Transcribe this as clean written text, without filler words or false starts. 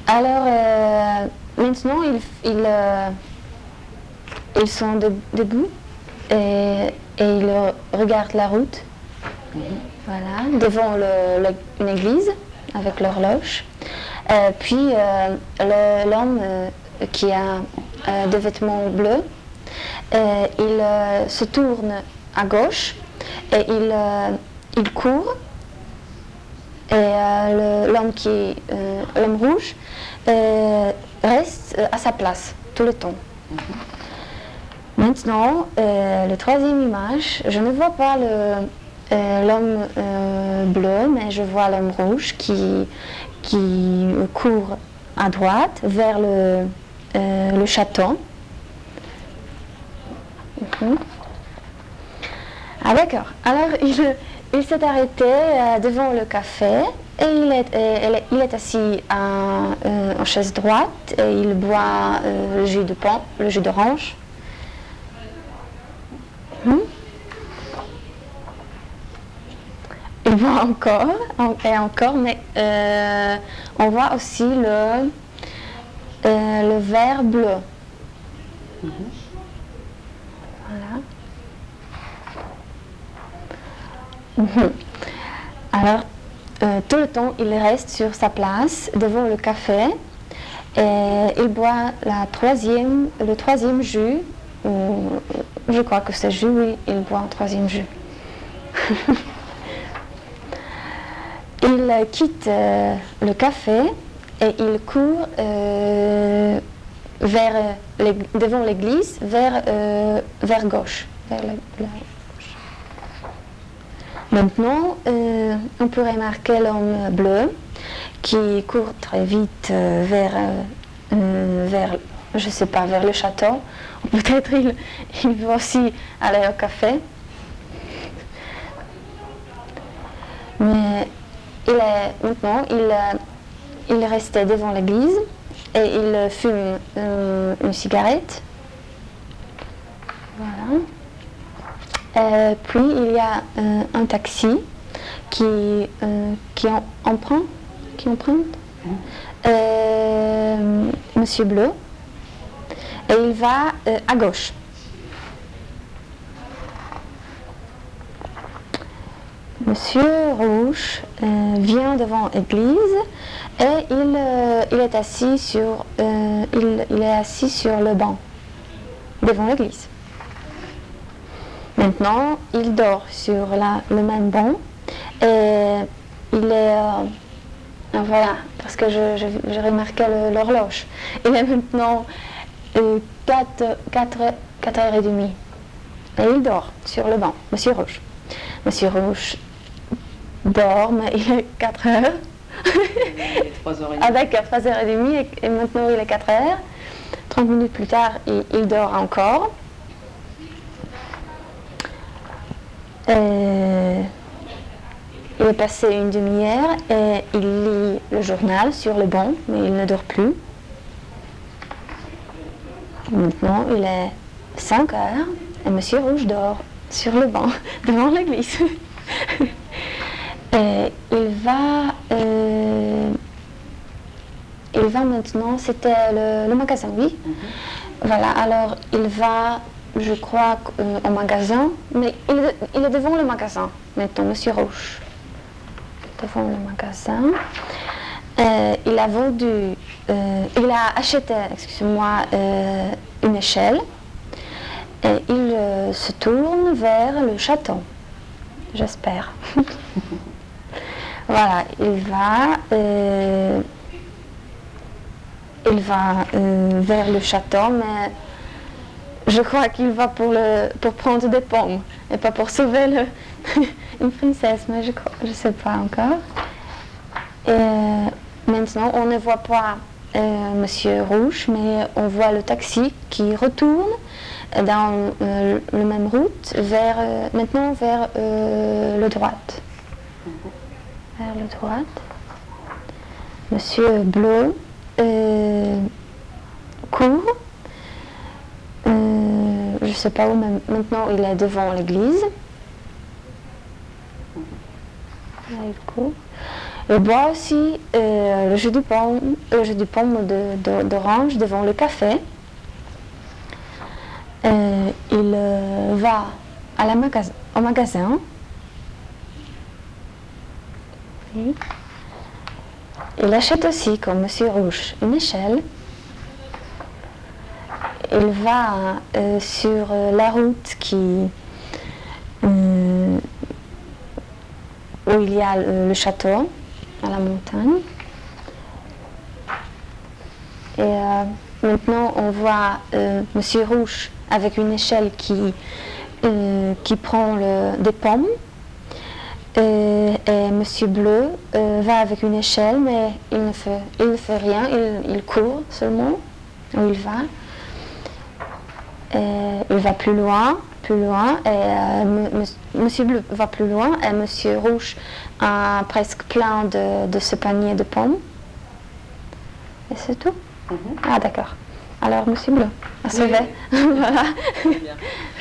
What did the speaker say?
Alors, maintenant, ils sont debout et ils regardent la route. Voilà, devant une église avec l'horloge. Puis l'homme qui a des vêtements bleus, il se tourne à gauche et il court. Et l'homme rouge reste à sa place tout le temps. Maintenant, la troisième image, je ne vois pas l'homme bleu, mais je vois l'homme rouge qui court à droite vers le château. Ah d'accord. Alors il s'est arrêté devant le café et il est assis en chaise droite et il boit le jus de pomme, le jus d'orange. Il voit encore et encore, mais on voit aussi le verre bleu. Voilà. Alors, tout le temps, il reste sur sa place devant le café et il boit le troisième jus. Je crois que c'est jus, oui, il boit un troisième jus. Il quitte le café et il court devant l'église vers gauche. Vers la gauche. Maintenant, on peut remarquer l'homme bleu qui court très vite vers, je sais pas, vers le château. Peut-être il veut aussi aller au café. Mais maintenant, il restait devant l'église et il fume une cigarette. Voilà. Puis il y a un taxi qui emprunte Monsieur Bleu et il va à gauche. Monsieur Rouge vient devant l'église et il est assis sur le banc devant l'église. Maintenant, il dort sur le même banc et il est voilà, parce que je remarquais l'horloge. Il est maintenant 4h30 et il dort sur le banc, Monsieur Rouge. Monsieur Rouge dort, mais il est 4h. 3h30. Ah d'accord, 3h30 et maintenant il est 4h. 30 minutes plus tard, il dort encore. Il est passé une demi-heure et il lit le journal sur le banc, mais il ne dort plus. Maintenant, il est 5h et Monsieur Rouge dort sur le banc devant l'église. Et il va maintenant, c'était le magasin, oui. Voilà, alors il va, je crois, au magasin, mais il est devant le magasin, maintenant, Monsieur Rouge. Devant le magasin. Il a acheté, excusez-moi, une échelle et il se tourne vers le château, j'espère. Voilà, il va vers le château, mais je crois qu'il va pour prendre des pommes et pas pour sauver une princesse, mais je ne sais pas encore. Maintenant, on ne voit pas Monsieur Rouge, mais on voit le taxi qui retourne dans la même route, maintenant vers le droite. Vers le droite. Monsieur Bleu court. Je ne sais pas où, mais maintenant il est devant l'église. Là, il court. Il boit aussi le jus de pomme, d'orange devant le café. Il va au magasin. Oui. Il achète aussi, comme Monsieur Rouge, une échelle. Il va sur la route où il y a le château, à la montagne. Et maintenant, on voit Monsieur Rouge avec une échelle qui prend des pommes. Et Monsieur Bleu va avec une échelle, mais il ne fait rien, il court seulement où il va. Il va plus loin, et Monsieur Bleu va plus loin, et Monsieur Rouge a presque plein de ce panier de pommes. Et c'est tout. Ah d'accord. Alors Monsieur Bleu a sauvé. Voilà.